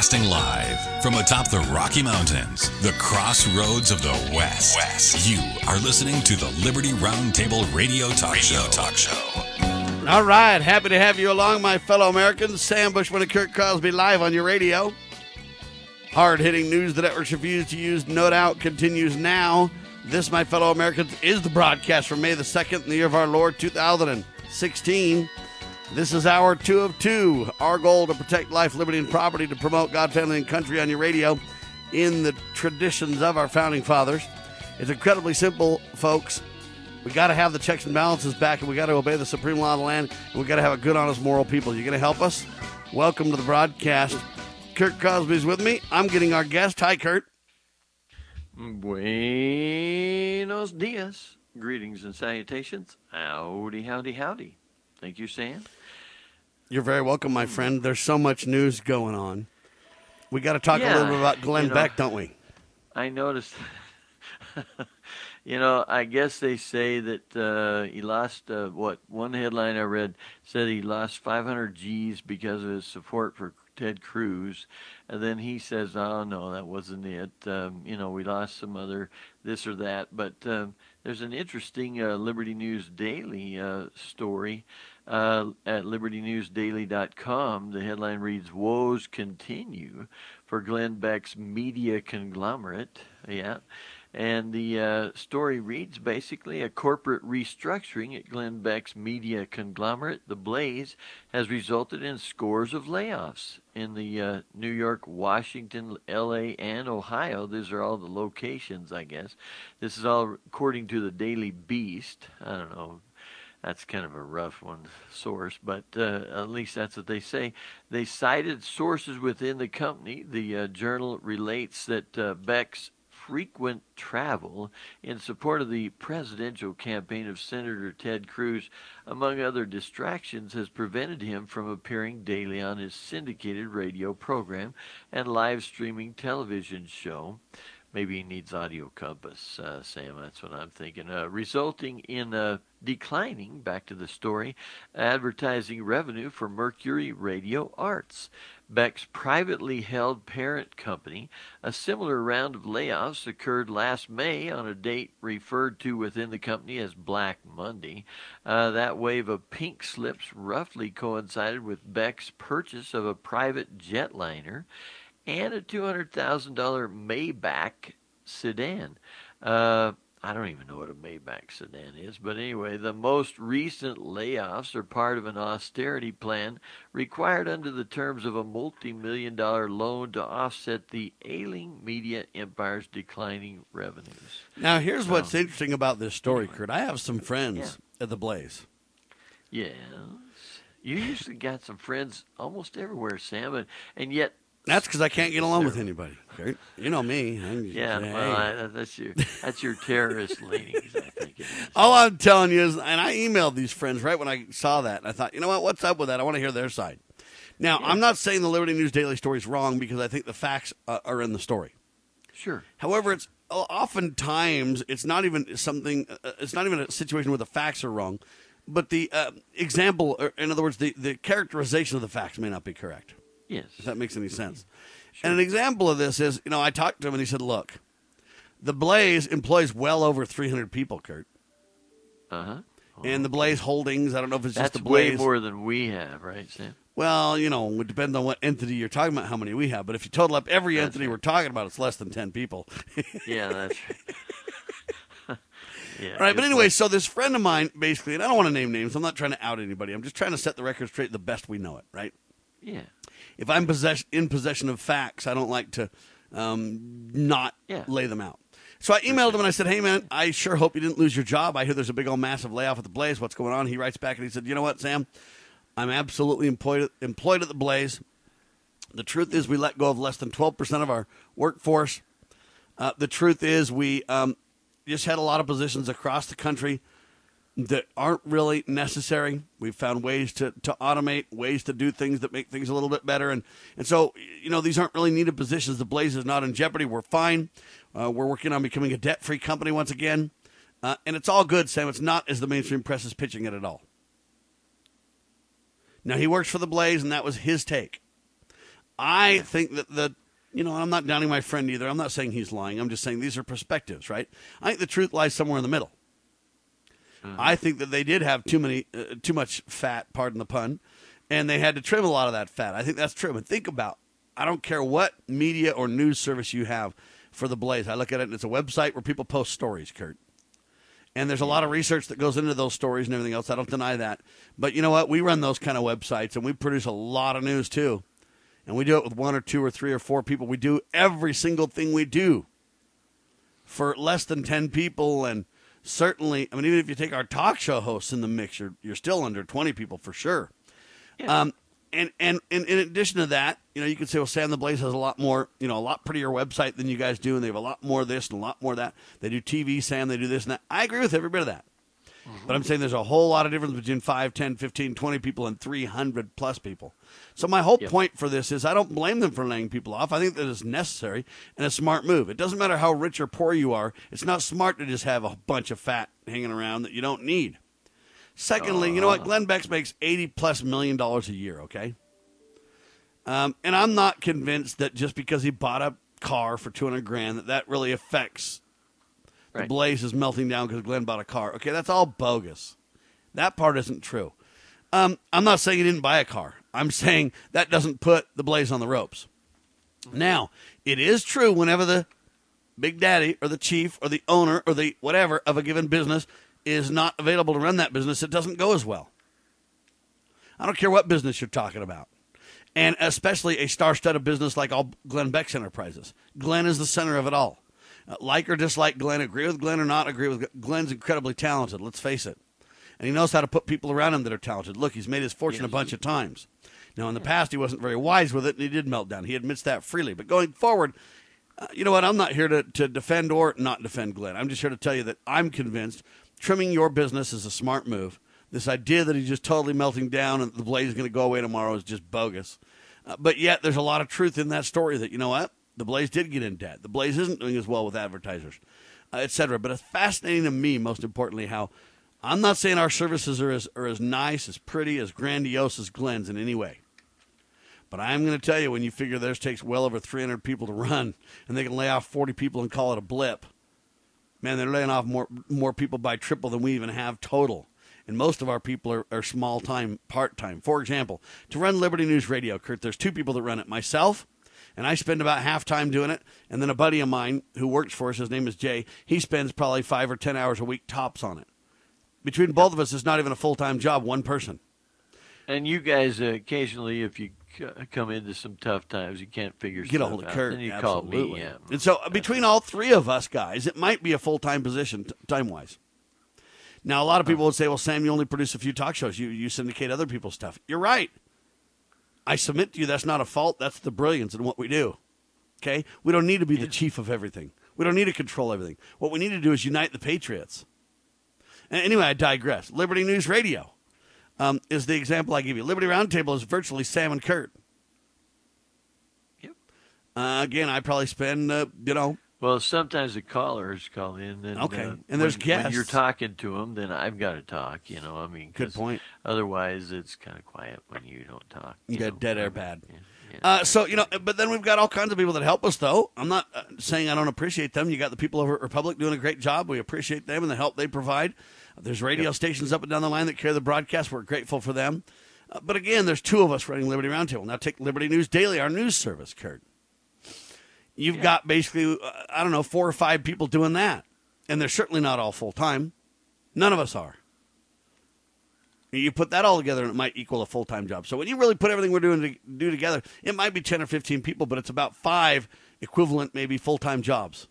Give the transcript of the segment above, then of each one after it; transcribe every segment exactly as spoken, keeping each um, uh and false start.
Broadcasting live from atop the Rocky Mountains, the crossroads of the West. West. You are listening to the Liberty Roundtable Radio Talk Radio Show. Talk Show. All right, happy to have you along, my fellow Americans. Sam Bushman and Kurt Crosby live on your radio. Hard-hitting news the networks refuse to use, no doubt, continues now. This, my fellow Americans, is the broadcast from May the second in the year of our Lord, two thousand sixteen. This is hour two of two. Our goal to protect life, liberty, and property, to promote God, family, and country on your radio in the traditions of our founding fathers. It's incredibly simple, folks. We got to have the checks and balances back, and we got to obey the supreme law of the land, and we got to have a good, honest, moral people. You going to help us? Welcome to the broadcast. Kurt Crosby's with me. I'm getting our guest. Hi, Kurt. Buenos dias. Greetings and salutations. Howdy, howdy, howdy. Thank you, Sam. You're very welcome, my friend. There's so much news going on. We got to talk yeah, a little bit about Glenn you know, Beck, don't we? I noticed. You know, I guess they say that uh, he lost, uh, what, one headline I read said he lost five hundred G's because of his support for Ted Cruz. And then he says, oh, no, that wasn't it. Um, you know, we lost some other this or that. But um, there's an interesting uh, Liberty News Daily uh, story uh, at liberty news daily dot com. The headline reads, "Woes continue for Glenn Beck's media conglomerate." Yeah. And the uh, story reads, basically, a corporate restructuring at Glenn Beck's media conglomerate, The Blaze, has resulted in scores of layoffs in the uh, New York, Washington, L A, and Ohio. These are all the locations, I guess. This is all according to the Daily Beast. I don't know. That's kind of a rough one source, but uh, at least that's what they say. They cited sources within the company. The uh, journal relates that uh, Beck's frequent travel in support of the presidential campaign of Senator Ted Cruz, among other distractions, has prevented him from appearing daily on his syndicated radio program and live streaming television show. Maybe he needs audio compass, uh, Sam, that's what I'm thinking. Uh, resulting in uh, declining, back to the story, advertising revenue for Mercury Radio Arts, Beck's privately held parent company. A similar round of layoffs occurred last May on a date referred to within the company as Black Monday. Uh, that wave of pink slips roughly coincided with Beck's purchase of a private jetliner and a two hundred thousand dollars Maybach sedan. Uh, I don't even know what a Maybach sedan is, but anyway, the most recent layoffs are part of an austerity plan required under the terms of a multi-million dollar loan to offset the ailing media empire's declining revenues. Now, here's so, what's interesting about this story, anyway. Kurt. I have some friends Yeah. at the Blaze. Yes. You usually got some friends almost everywhere, Sam, and, and yet That's because I can't get along with anybody. Kurt. You know me. I'm, Yeah, hey. well, I, that's your that's your terrorist leanings, I think. It is. All I'm telling you is, and I emailed these friends right when I saw that, and I thought, you know what, what's up with that? I want to hear their side. Now, Yeah. I'm not saying the Liberty News Daily story is wrong because I think the facts uh, are in the story. Sure. However, it's oftentimes it's not even something. Uh, it's not even a situation where the facts are wrong, but the uh, example, or in other words, the, the characterization of the facts may not be correct. Yes. If that makes any sense. Sure. And an example of this is, you know, I talked to him and he said, look, the Blaze employs well over three hundred people, Kurt. Uh-huh. Oh, And the Blaze Holdings, I don't know if it's that's just the Blaze. way more than we have, right, Sam? Well, you know, it depends on what entity you're talking about, how many we have. But if you total up every That's entity right. we're talking about, it's less than ten people. Yeah, that's right. Yeah, All right, but it's anyway, like- so this friend of mine, basically, and I don't want to name names. I'm not trying to out anybody. I'm just trying to set the record straight the best we know it, right? yeah. If I'm possess- in possession of facts, I don't like to um, not Yeah. lay them out. So I emailed him and I said, hey, man, I sure hope you didn't lose your job. I hear there's a big old massive layoff at the Blaze. What's going on? He writes back and he said, you know what, Sam? I'm absolutely employed, employed at the Blaze. The truth is we let go of less than twelve percent of our workforce. Uh, the truth is we um, just had a lot of positions across the country that aren't really necessary. We've found ways to, to automate, ways to do things that make things a little bit better. And, and so, you know, these aren't really needed positions. The Blaze is not in jeopardy. We're fine. Uh, we're working on becoming a debt-free company once again. Uh, and it's all good, Sam. It's not as the mainstream press is pitching it at all. Now, he works for the Blaze, and that was his take. I think that the, you know, I'm not downing my friend either. I'm not saying he's lying. I'm just saying these are perspectives, right? I think the truth lies somewhere in the middle. Mm-hmm. I think that they did have too many, uh, too much fat, pardon the pun, and they had to trim a lot of that fat. I think that's true. But think about, I don't care what media or news service you have for the Blaze. I look at it, and it's a website where people post stories, Kurt. And there's a lot of research that goes into those stories and everything else. I don't deny that. But you know what? We run those kind of websites, and we produce a lot of news, too. And we do it with one or two or three or four people. We do every single thing we do for less than ten people. And certainly, I mean, even if you take our talk show hosts in the mix, you're, you're still under twenty people for sure. Yeah. Um, and, and, and in addition to that, you know, you could say, well, Sam the Blaze has a lot more, you know, a lot prettier website than you guys do, and they have a lot more of this and a lot more of that. They do T V, Sam, they do this and that. I agree with every bit of that. Mm-hmm. But I'm saying there's a whole lot of difference between five, ten, fifteen, twenty people and three hundred plus people. So my whole yep. point for this is I don't blame them for laying people off. I think that it's necessary and a smart move. It doesn't matter how rich or poor you are. It's not smart to just have a bunch of fat hanging around that you don't need. Secondly, uh, you know what? Glenn Beck makes eighty plus million dollars a year, okay? Um, and I'm not convinced that just because he bought a car for two hundred grand that that really affects right. the Blaze is melting down because Glenn bought a car. Okay, that's all bogus. That part isn't true. Um, I'm not saying he didn't buy a car. I'm saying that doesn't put the Blaze on the ropes. Now, it is true whenever the big daddy or the chief or the owner or the whatever of a given business is not available to run that business, it doesn't go as well. I don't care what business you're talking about. And especially a star-studded business like all Glenn Beck's enterprises. Glenn is the center of it all. Uh, like or dislike Glenn, agree with Glenn or not agree with Glenn. Glenn's incredibly talented, let's face it. And he knows how to put people around him that are talented. Look, he's made his fortune yes. a bunch of times. Now, in the past, he wasn't very wise with it, and he did melt down. He admits that freely. But going forward, uh, you know what? I'm not here to, to defend or not defend Glenn. I'm just here to tell you that I'm convinced trimming your business is a smart move. This idea that he's just totally melting down and the Blaze is going to go away tomorrow is just bogus. Uh, but yet there's a lot of truth in that story that, you know what, the Blaze did get in debt. The Blaze isn't doing as well with advertisers, uh, et cetera. But it's fascinating to me, most importantly, how I'm not saying our services are as, are as nice, as pretty, as grandiose as Glenn's in any way. But I'm going to tell you, when you figure theirs takes well over three hundred people to run and they can lay off forty people and call it a blip, man, they're laying off more more people by triple than we even have total. And most of our people are, are small-time, part-time. For example, to run Liberty News Radio, Kurt, there's two people that run it. Myself, and I spend about half time doing it, and then a buddy of mine who works for us, his name is Jay, he spends probably five or ten hours a week tops on it. Between both of us, it's not even a full-time job, one person. And you guys, uh, occasionally, if you c- come into some tough times, you can't figure Get stuff a hold of out, Kurt. then you Absolutely. call me. Yeah. And so uh, between all three of us guys, it might be a full-time position t- time-wise. Now, a lot of people would say, well, Sam, you only produce a few talk shows. You you syndicate other people's stuff. You're right. I submit to you that's not a fault. That's the brilliance in what we do. Okay? We don't need to be the chief of everything. We don't need to control everything. What we need to do is unite the patriots. And anyway, I digress. Liberty News Radio um, is the example I give you. Liberty Roundtable is virtually Sam and Kurt. Yep. Uh, again, I probably spend, uh, you know, Well, sometimes the callers call in. And, okay, uh, and there's when, guests. When you're talking to them, then I've got to talk, you know. I mean, good point. Otherwise, it's kind of quiet when you don't talk. You, you got know? dead air bad. Yeah, yeah. Uh, so, you know, but then we've got all kinds of people that help us, though. I'm not uh, saying I don't appreciate them. You got the people over at Republic doing a great job. We appreciate them and the help they provide. There's radio yep. stations up and down the line that carry the broadcast. We're grateful for them. Uh, but again, there's two of us running Liberty Roundtable. Now take Liberty News Daily, our news service, Kurt. You've yeah. got basically, uh, I don't know, four or five people doing that. And they're certainly not all full-time. None of us are. You put that all together and it might equal a full-time job. So when you really put everything we're doing to do together, it might be ten or fifteen people, but it's about five equivalent, maybe full-time jobs.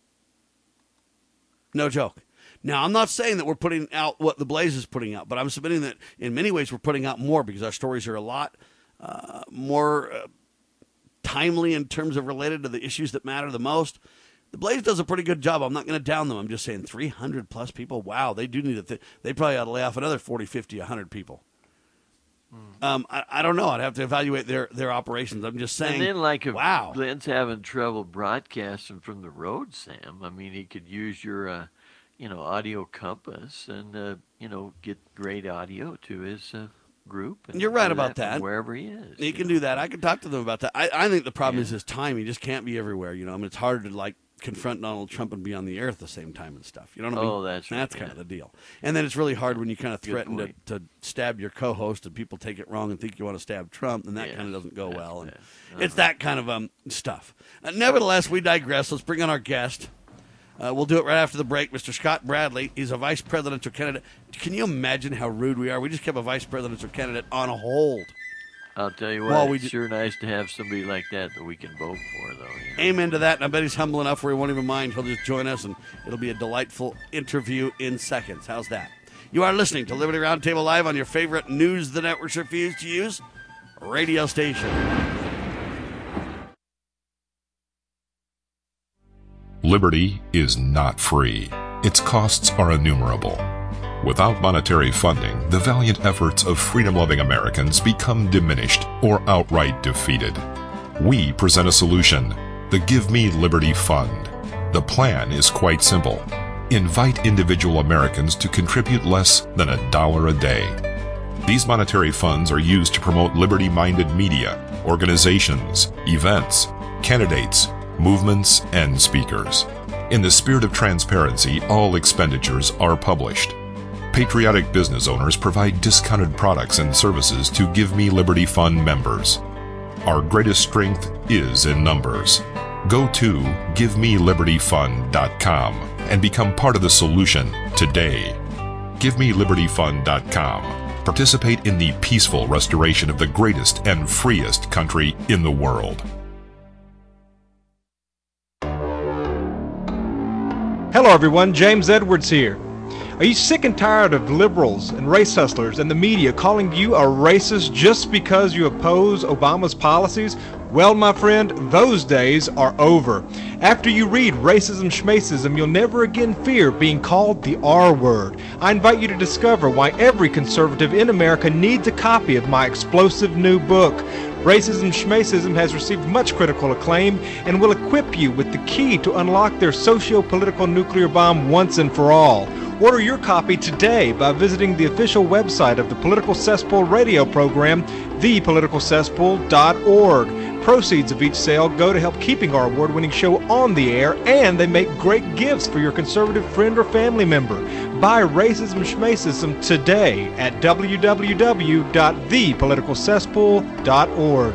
No joke. Now, I'm not saying that we're putting out what the Blaze is putting out, but I'm submitting that in many ways we're putting out more because our stories are a lot uh, more uh, timely in terms of related to the issues that matter the most. The Blaze does a pretty good job. I'm not going to down them. I'm just saying three hundred plus people. Wow, they do need a th- they probably ought to lay off another forty, fifty, one hundred people. Mm. Um, I, I don't know. I'd have to evaluate their, their operations. I'm just saying. And then, like, if wow. Glenn's having trouble broadcasting from the road, Sam, I mean, he could use your, uh, you know, audio compass and, uh, you know, get great audio to his uh, group. And You're right do about that, that. Wherever he is. He can know. do that. I can talk to them about that. I, I think the problem Yeah. is his time. He just can't be everywhere. You know, I mean, it's hard to like confront Donald Trump and be on the air at the same time and stuff. You know what I mean? Oh, that's right, That's yeah. kind of the deal. And then it's really hard when you kind of Good threaten to, point. to stab your co-host and people take it wrong and think you want to stab Trump, and that Yes, kind of doesn't go that's well. And bad. Uh-huh. it's that kind of um stuff. Uh, nevertheless, we digress. Let's bring on our guest. Uh, we'll do it right after the break. Mister Scott Bradley. He's a vice presidential candidate. Can you imagine how rude we are? We just kept a vice presidential candidate on hold. I'll tell you what, Well, we it's d- sure nice to have somebody like that that we can vote for, though. You know? Amen to that, and I bet he's humble enough where he won't even mind. He'll just join us, and it'll be a delightful interview in seconds. How's that? You are listening to Liberty Roundtable Live on your favorite news the networks refuse to use radio station. Liberty is not free. Its costs are innumerable. Without monetary funding, the valiant efforts of freedom-loving Americans become diminished or outright defeated. We present a solution, the Give Me Liberty Fund. The plan is quite simple. Invite individual Americans to contribute less than a dollar a day. These monetary funds are used to promote liberty-minded media, organizations, events, candidates, movements, and speakers. In the spirit of transparency, all expenditures are published. Patriotic business owners provide discounted products and services to Give Me Liberty Fund members. Our greatest strength is in numbers. Go to give me liberty fund dot com and become part of the solution today. give me liberty fund dot com. Participate in the peaceful restoration of the greatest and freest country in the world. Hello everyone, James Edwards here. Are you sick and tired of liberals and race hustlers and the media calling you a racist just because you oppose Obama's policies? Well, my friend, those days are over. After you read Racism Schmacism, you'll never again fear being called the R word. I invite you to discover why every conservative in America needs a copy of my explosive new book. Racism Schmacism has received much critical acclaim and will equip you with the key to unlock their socio-political nuclear bomb once and for all. Order your copy today by visiting the official website of the Political Cesspool radio program, the political cesspool dot org. Proceeds of each sale go to help keeping our award-winning show on the air, and they make great gifts for your conservative friend or family member. Buy Racism Schmacism today at w w w dot the political cesspool dot org.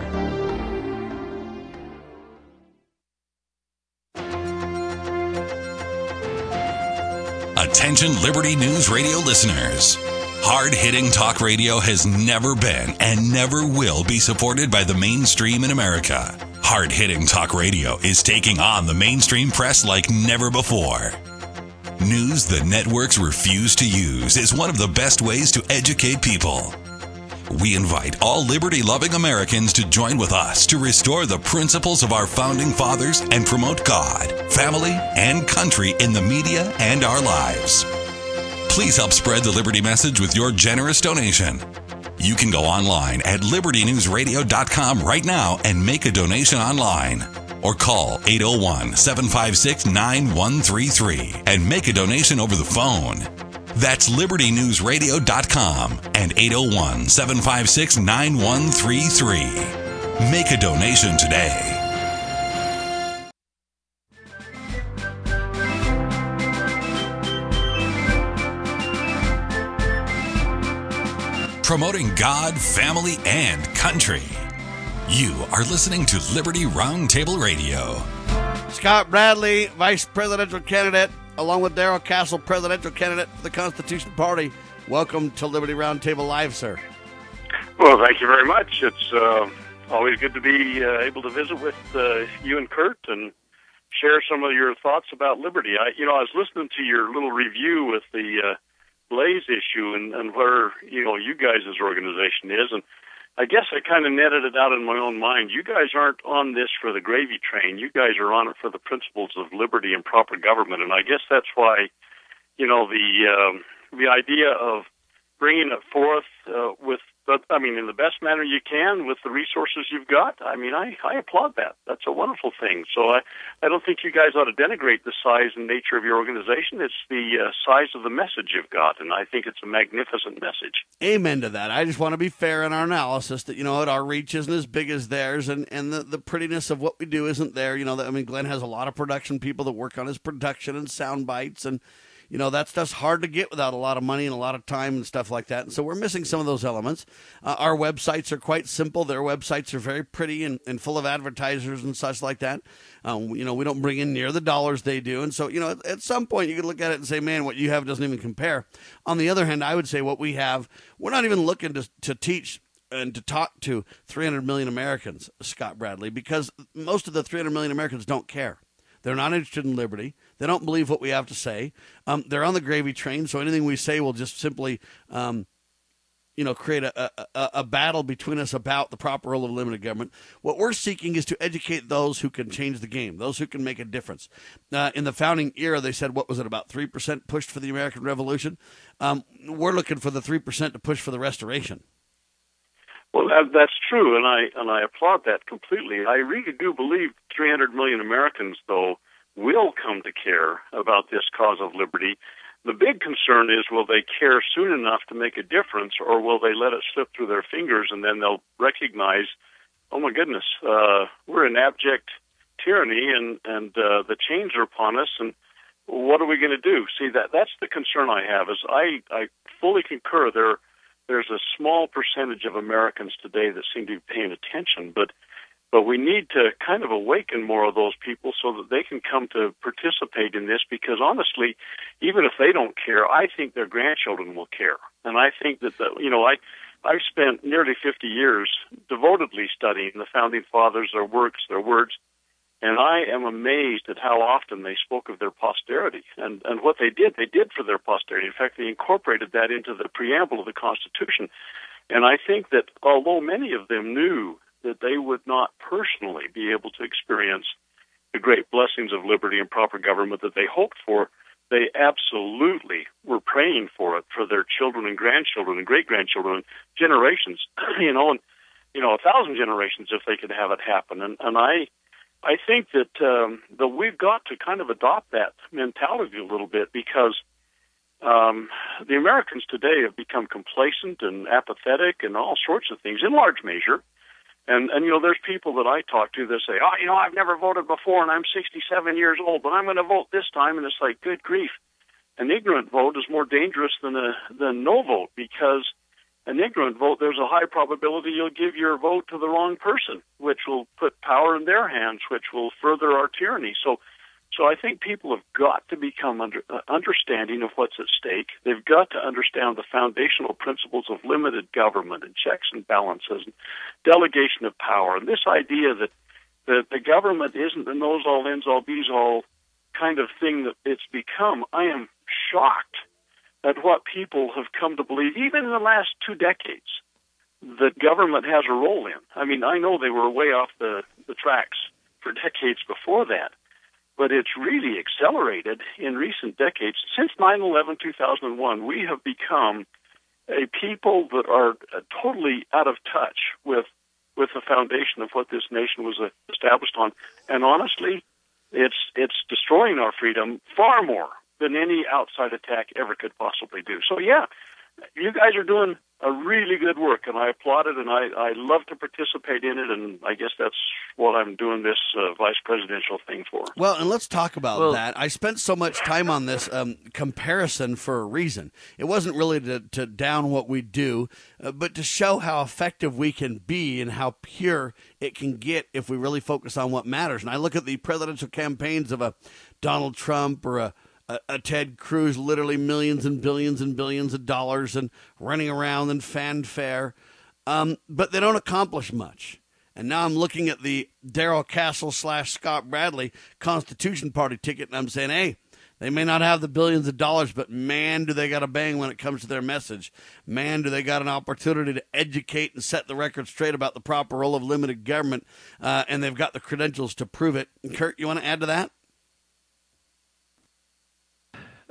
Attention Liberty News Radio listeners. Hard-hitting talk radio has never been and never will be supported by the mainstream in America. Hard-hitting talk radio is taking on the mainstream press like never before. News the networks refuse to use is one of the best ways to educate people. We invite all liberty-loving Americans to join with us to restore the principles of our founding fathers and promote God, family, and country in the media and our lives. Please help spread the Liberty message with your generous donation. You can go online at liberty news radio dot com right now and make a donation online. Or call eight oh one, seven five six, nine one three three and make a donation over the phone. That's liberty news radio dot com and eight oh one, seven five six, nine one three three. Make a donation today. Promoting God, family, and country. You are listening to Liberty Roundtable Radio. Scott Bradley, vice presidential candidate, along with Darrell Castle, presidential candidate for the Constitution Party. Welcome to Liberty Roundtable Live, sir. Well, thank you very much. It's uh, always good to be uh, able to visit with uh, you and Kurt and share some of your thoughts about liberty. I, you know, I was listening to your little review with the uh, Blaze issue and, and where, you know, you guys' organization is, and I guess I kind of netted it out in my own mind. You guys aren't on this for the gravy train. You guys are on it for the principles of liberty and proper government, and I guess that's why, you know, the um, the idea of bringing it forth uh, with but I mean, in the best manner you can with the resources you've got. I mean, I, I applaud that. That's a wonderful thing. So I, I don't think you guys ought to denigrate the size and nature of your organization. It's the uh, size of the message you've got, and I think it's a magnificent message. Amen to that. I just want to be fair in our analysis that, you know, our reach isn't as big as theirs, and, and the, the prettiness of what we do isn't there. You know, that, I mean, Glenn has a lot of production people that work on his production and sound bites, and you know, that stuff's hard to get without a lot of money and a lot of time and stuff like that. And so we're missing some of those elements. Uh, our websites are quite simple. Their websites are very pretty and, and full of advertisers and such like that. Um, you know, we don't bring in near the dollars they do. And so, you know, at, at some point you could look at it and say, man, what you have doesn't even compare. On the other hand, I would say what we have, we're not even looking to, to teach and to talk to three hundred million Americans, Scott Bradley, because most of the three hundred million Americans don't care. They're not interested in liberty. They don't believe what we have to say. Um, they're on the gravy train, so anything we say will just simply, um, you know, create a, a, a battle between us about the proper role of limited government. What we're seeking is to educate those who can change the game, those who can make a difference. Uh, in the founding era, they said, what was it, about three percent pushed for the American Revolution? Um, we're looking for the three percent to push for the Restoration. Well, that, that's true, and I and I applaud that completely. I really do believe three hundred million Americans, though, will come to care about this cause of liberty. The big concern is, will they care soon enough to make a difference, or will they let it slip through their fingers and then they'll recognize, oh my goodness, uh, we're in abject tyranny and, and uh, the chains are upon us, and what are we going to do? See, that that's the concern I have, is I, I fully concur there. There's a small percentage of Americans today that seem to be paying attention, but but we need to kind of awaken more of those people so that they can come to participate in this, because honestly, even if they don't care, I think their grandchildren will care. And I think that, the, you know, I, I've spent nearly fifty years devotedly studying the Founding Fathers, their works, their words, and I am amazed at how often they spoke of their posterity. And, and what they did, they did for their posterity. In fact, they incorporated that into the preamble of the Constitution. And I think that although many of them knew that they would not personally be able to experience the great blessings of liberty and proper government that they hoped for, they absolutely were praying for it for their children and grandchildren and great-grandchildren and generations, you know, and, you know, a thousand generations if they could have it happen. And, and I... I think that um, that we've got to kind of adopt that mentality a little bit, because um, the Americans today have become complacent and apathetic and all sorts of things, in large measure. And, and you know, there's people that I talk to that say, oh, you know, I've never voted before and I'm sixty-seven years old, but I'm going to vote this time. And it's like, good grief. An ignorant vote is more dangerous than a than no vote, because an ignorant vote, there's a high probability you'll give your vote to the wrong person, which will put power in their hands, which will further our tyranny. So, so I think people have got to become under, uh, understanding of what's at stake. They've got to understand the foundational principles of limited government and checks and balances and delegation of power. And this idea that the, the government isn't the knows-all, ends-all, bees-all kind of thing that it's become, I am shocked at what people have come to believe, even in the last two decades, that government has a role in. I mean, I know they were way off the, the tracks for decades before that, but it's really accelerated in recent decades. Since nine eleven, two thousand one, we have become a people that are totally out of touch with with the foundation of what this nation was established on. And honestly, it's it's destroying our freedom far more than any outside attack ever could possibly do. So, yeah, you guys are doing a really good work, and I applaud it, and I, I love to participate in it, and I guess that's what I'm doing this uh, vice presidential thing for. Well, and let's talk about well, that. I spent so much time on this um, comparison for a reason. It wasn't really to, to down what we do, uh, but to show how effective we can be and how pure it can get if we really focus on what matters. And I look at the presidential campaigns of a Donald Trump or a A, a Ted Cruz, literally millions and billions and billions of dollars and running around and fanfare, um, but they don't accomplish much. And now I'm looking at the Darrell Castle slash Scott Bradley Constitution Party ticket, and I'm saying, hey, they may not have the billions of dollars, but man, do they got a bang when it comes to their message. Man, do they got an opportunity to educate and set the record straight about the proper role of limited government, uh, and they've got the credentials to prove it. Kurt, you want to add to that?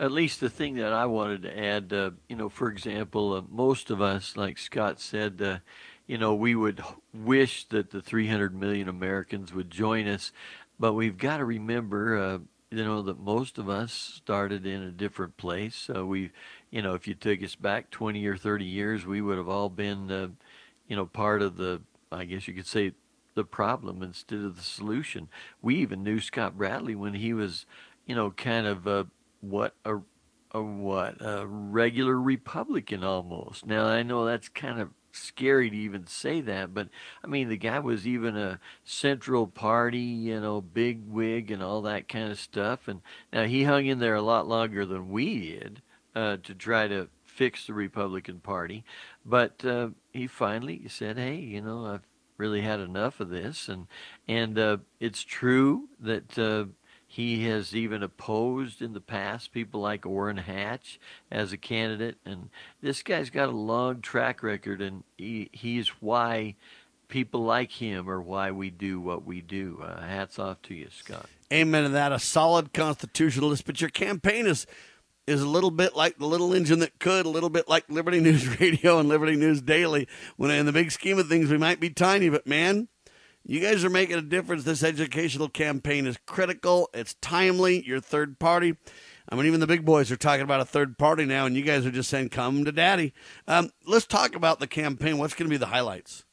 at least the thing that I wanted to add, uh, you know, for example, uh, most of us, like Scott said, uh, you know, we would wish that the three hundred million Americans would join us, but we've got to remember, uh, you know, that most of us started in a different place. Uh, we, you know, if you took us back twenty or thirty years, we would have all been, uh, you know, part of the, I guess you could say, the problem instead of the solution. We even knew Scott Bradley when he was, you know, kind of a, what, a, a what, a regular Republican almost. Now, I know that's kind of scary to even say that, but I mean, the guy was even a Central Party, you know, big wig and all that kind of stuff. And now he hung in there a lot longer than we did uh, to try to fix the Republican Party. But uh, he finally said, hey, you know, I've really had enough of this. And, and uh, it's true that uh, he has even opposed in the past people like Orrin Hatch as a candidate. And this guy's got a long track record, and he, he's why people like him are why we do what we do. Uh, hats off to you, Scott. Amen to that. A solid constitutionalist, but your campaign is is a little bit like the little engine that could, a little bit like Liberty News Radio and Liberty News Daily. When in the big scheme of things, we might be tiny, but man, you guys are making a difference. This educational campaign is critical. It's timely. You're third party. I mean, even the big boys are talking about a third party now, and you guys are just saying, come to daddy. Um, let's talk about the campaign. What's going to be the highlights?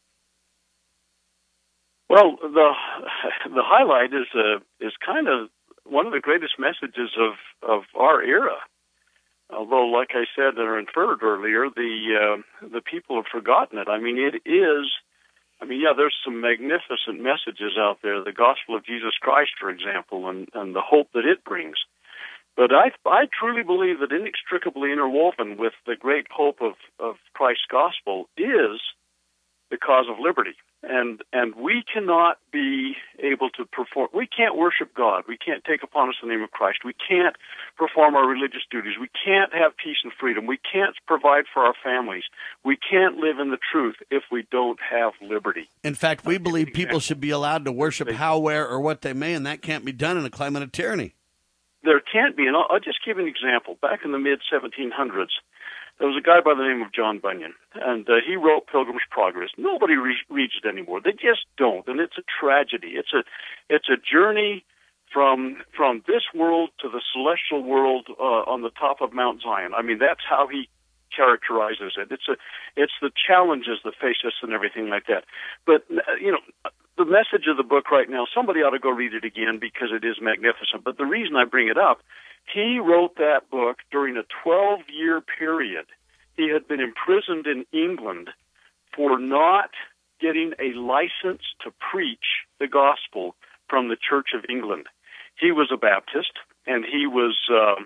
Well, the the highlight is uh, is kind of one of the greatest messages of, of our era. Although, like I said or inferred earlier, the uh, the people have forgotten it. I mean, it is... I mean, yeah, there's some magnificent messages out there, the gospel of Jesus Christ, for example, and, and the hope that it brings. But I I truly believe that inextricably interwoven with the great hope of, of Christ's gospel is the cause of liberty. And and we cannot be able to perform, we can't worship God. We can't take upon us the name of Christ. We can't perform our religious duties. We can't have peace and freedom. We can't provide for our families. We can't live in the truth if we don't have liberty. In fact, we believe people should be allowed to worship how, where, or what they may, and that can't be done in a climate of tyranny. There can't be, and I'll, I'll just give an example. Back in the mid seventeen hundreds, there was a guy by the name of John Bunyan, and uh, he wrote Pilgrim's Progress. Nobody re- reads it anymore. They just don't, and it's a tragedy. It's a it's a journey from from this world to the celestial world uh, on the top of Mount Zion. I mean, that's how he characterizes it. It's a it's the challenges that face us and everything like that. But you know, the message of the book right now, somebody ought to go read it again because it is magnificent. But the reason I bring it up, he wrote that book during a twelve-year period. He had been imprisoned in England for not getting a license to preach the gospel from the Church of England. He was a Baptist, and he was uh,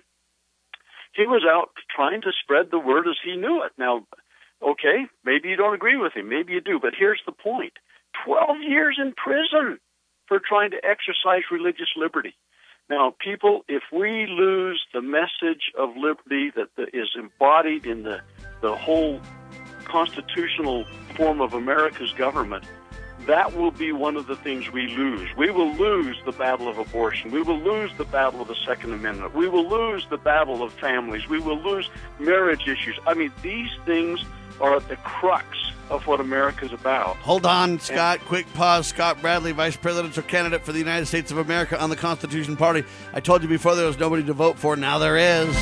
he was out trying to spread the word as he knew it. Now, okay, maybe you don't agree with him, maybe you do, but here's the point. twelve years in prison for trying to exercise religious liberty. Now, people, if we lose the message of liberty that is embodied in the, the whole constitutional form of America's government, that will be one of the things we lose. We will lose the battle of abortion. We will lose the battle of the Second Amendment. We will lose the battle of families. We will lose marriage issues. I mean, these things are at the crux of what America's about. Hold on, Scott. And, quick pause. Scott Bradley, vice presidential candidate for the United States of America on the Constitution Party. I told you before there was nobody to vote for. Now there is.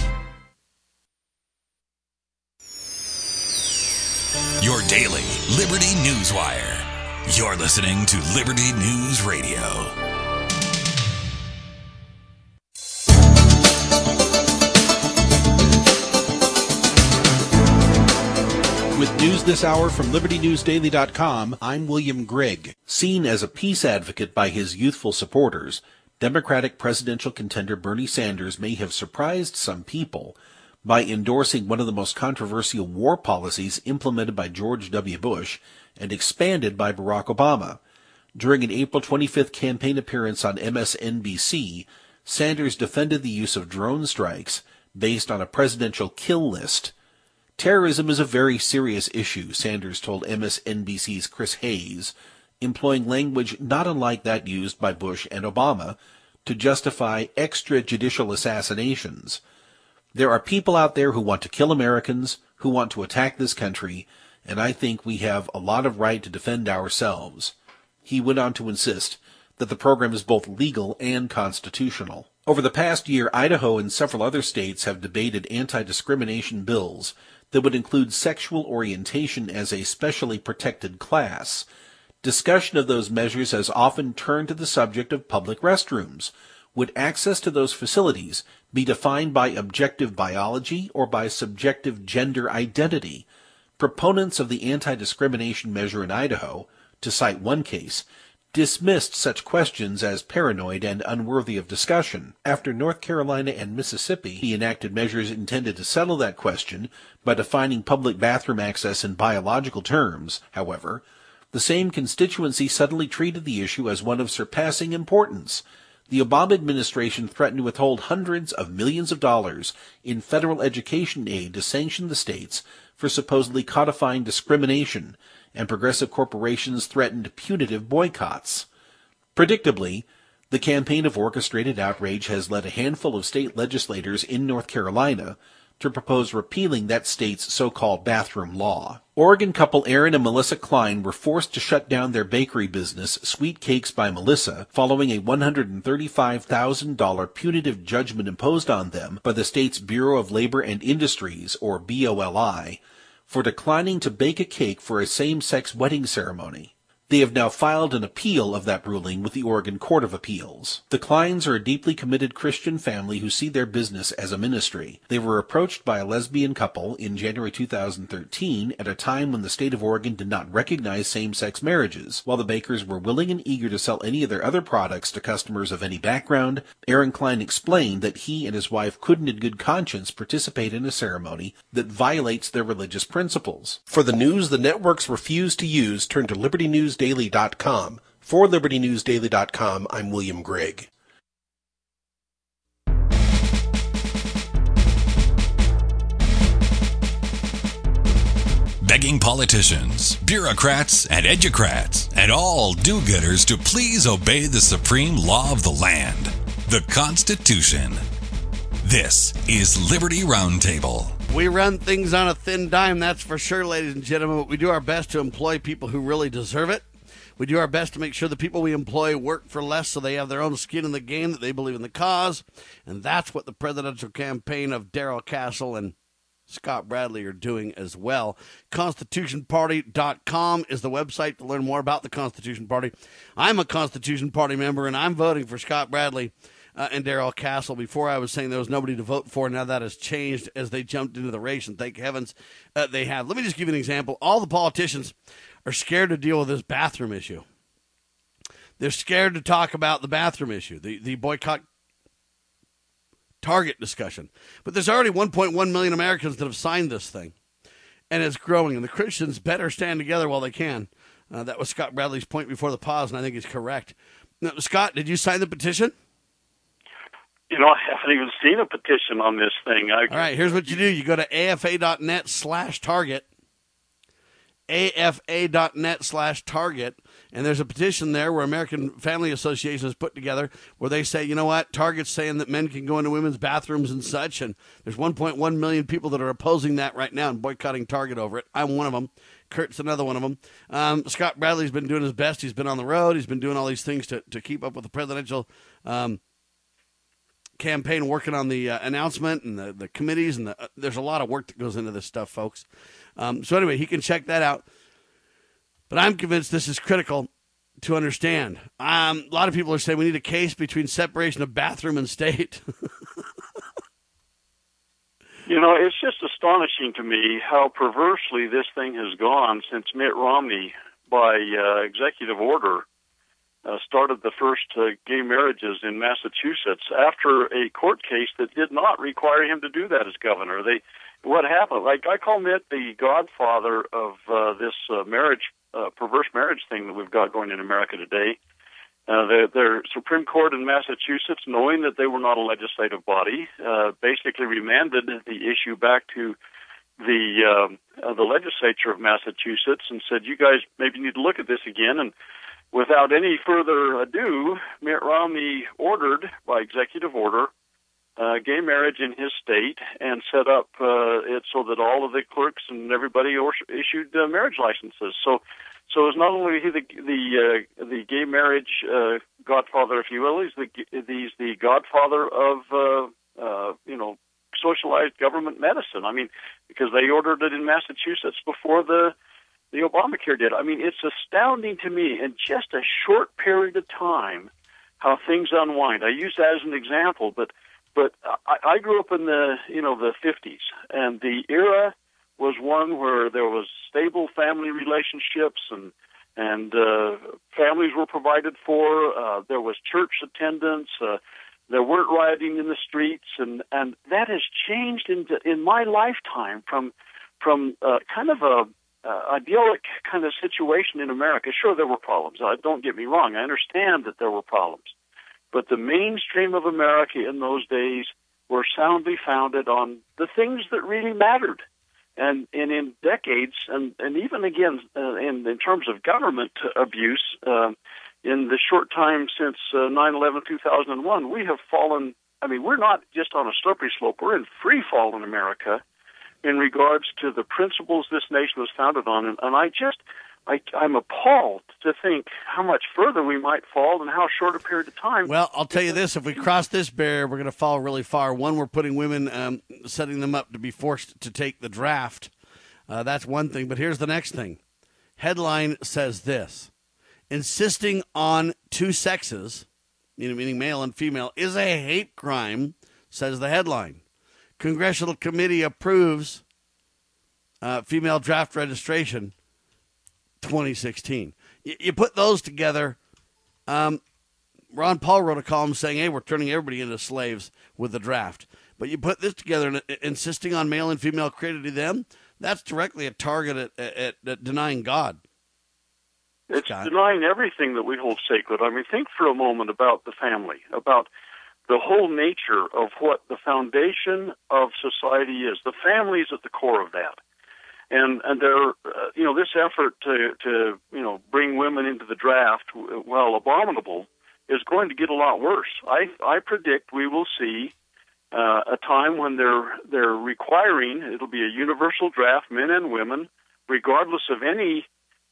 Your daily Liberty News Wire. You're listening to Liberty News Radio. With news this hour from Liberty News Daily dot com, I'm William Grigg. Seen as a peace advocate by his youthful supporters, Democratic presidential contender Bernie Sanders may have surprised some people by endorsing one of the most controversial war policies implemented by George W. Bush and expanded by Barack Obama. During an April twenty-fifth campaign appearance on M S N B C, Sanders defended the use of drone strikes based on a presidential kill list. Terrorism is a very serious issue, Sanders told M S N B C's Chris Hayes, employing language not unlike that used by Bush and Obama to justify extrajudicial assassinations. There are people out there who want to kill Americans, who want to attack this country, and I think we have a lot of right to defend ourselves. He went on to insist that the program is both legal and constitutional. Over the past year, Idaho and several other states have debated anti-discrimination bills that would include sexual orientation as a specially protected class. Discussion of those measures has often turned to the subject of public restrooms. Would access to those facilities be defined by objective biology or by subjective gender identity? Proponents of the anti-discrimination measure in Idaho, to cite one case, dismissed such questions as paranoid and unworthy of discussion. After North Carolina and Mississippi enacted measures intended to settle that question by defining public bathroom access in biological terms, however, the same constituency suddenly treated the issue as one of surpassing importance. The Obama administration threatened to withhold hundreds of millions of dollars in federal education aid to sanction the states for supposedly codifying discrimination, and progressive corporations threatened punitive boycotts. Predictably, the campaign of orchestrated outrage has led a handful of state legislators in North Carolina to propose repealing that state's so-called bathroom law. Oregon couple Aaron and Melissa Klein were forced to shut down their bakery business, Sweet Cakes by Melissa, following a one hundred thirty-five thousand dollars punitive judgment imposed on them by the state's Bureau of Labor and Industries, or B O L I, for declining to bake a cake for a same-sex wedding ceremony. They have now filed an appeal of that ruling with the Oregon Court of Appeals. The Kleins are a deeply committed Christian family who see their business as a ministry. They were approached by a lesbian couple in January two thousand thirteen at a time when the state of Oregon did not recognize same-sex marriages. While the bakers were willing and eager to sell any of their other products to customers of any background, Aaron Klein explained that he and his wife couldn't in good conscience participate in a ceremony that violates their religious principles. For the news the networks refuse to use, turn to Liberty News Daily dot com. For Liberty News Daily dot com, I'm William Gregg. Begging politicians, bureaucrats, and educrats, and all do-gooders to please obey the supreme law of the land, the Constitution. This is Liberty Roundtable. We run things on a thin dime, that's for sure, ladies and gentlemen, but we do our best to employ people who really deserve it. We do our best to make sure the people we employ work for less so they have their own skin in the game, that they believe in the cause. And that's what the presidential campaign of Darrell Castle and Scott Bradley are doing as well. Constitution Party dot com is the website to learn more about the Constitution Party. I'm a Constitution Party member, and I'm voting for Scott Bradley uh, and Darrell Castle. Before I was saying there was nobody to vote for. Now that has changed as they jumped into the race, and thank heavens uh, they have. Let me just give you an example. All the politicians are scared to deal with this bathroom issue. They're scared to talk about the bathroom issue, the, the boycott Target discussion. But there's already one point one million Americans that have signed this thing, and it's growing, and the Christians better stand together while they can. Uh, that was Scott Bradley's point before the pause, and I think he's correct. Now, Scott, did you sign the petition? You know, I haven't even seen a petition on this thing. I... All right, here's what you do. You go to A F A dot net slash target, A F A dot net slash target, and there's a petition there where American Family Association has put together where they say, you know what, Target's saying that men can go into women's bathrooms and such, and there's one point one million people that are opposing that right now and boycotting Target over it. I'm one of them. Kurt's another one of them. Um, Scott Bradley's been doing his best. He's been on the road. He's been doing all these things to, to keep up with the presidential um, campaign, working on the uh, announcement and the, the committees, and the, uh, there's a lot of work that goes into this stuff, folks. Um, so anyway, he can check that out. But I'm convinced this is critical to understand. Um, a lot of people are saying we need a case between separation of bathroom and state. You know, it's just astonishing to me how perversely this thing has gone since Mitt Romney, by uh, executive order, uh, started the first uh, gay marriages in Massachusetts after a court case that did not require him to do that as governor. They, what happened? Like, I call Mitt the godfather of uh, this uh, marriage, uh, perverse marriage thing that we've got going in America today. Uh, the, their Supreme Court in Massachusetts, knowing that they were not a legislative body, uh, basically remanded the issue back to the uh, uh, the legislature of Massachusetts and said, you guys maybe need to look at this again. And without any further ado, Mitt Romney ordered, by executive order, uh, gay marriage in his state and set up uh, it so that all of the clerks and everybody or- issued uh, marriage licenses. So, so it's not only he the the uh, the gay marriage uh, godfather, if you will, he's the he's the godfather of uh, uh, you know socialized government medicine. I mean, because they ordered it in Massachusetts before the the Obamacare did. I mean, it's astounding to me in just a short period of time how things unwind. I use that as an example, but but I, I grew up in the you know the fifties, and the era was one where there was stable family relationships and and uh, families were provided for. Uh, there was church attendance. Uh, there weren't rioting in the streets, and, and that has changed in in my lifetime from from uh, kind of a uh, idyllic kind of situation in America. Sure, there were problems. Uh, don't get me wrong. I understand that there were problems, but the mainstream of America in those days were soundly founded on the things that really mattered. And, and in decades, and, and even again uh, in, in terms of government abuse, uh, in the short time since uh, nine eleven two thousand one, we have fallen. I mean, we're not just on a slippery slope. We're in free fall in America in regards to the principles this nation was founded on. And, and I just, I, I'm appalled to think how much further we might fall and how short a period of time. Well, I'll tell you this. If we cross this barrier, we're going to fall really far. One, we're putting women, um, setting them up to be forced to take the draft. Uh, that's one thing. But here's the next thing. Headline says this. Insisting on two sexes, meaning male and female, is a hate crime, says the headline. Congressional committee approves uh, female draft registration twenty sixteen. You, you put those together. Um, Ron Paul wrote a column saying, hey, we're turning everybody into slaves with the draft. But you put this together and uh, insisting on male and female created to them, that's directly a target at, at, at denying God. It's Scott. Denying everything that we hold sacred. I mean, think for a moment about the family, about the whole nature of what the foundation of society is. The family is at the core of that. And and there, uh, you know, this effort to to you know bring women into the draft, while abominable, is going to get a lot worse. I I predict we will see uh, a time when they're they're requiring it'll be a universal draft, men and women, regardless of any.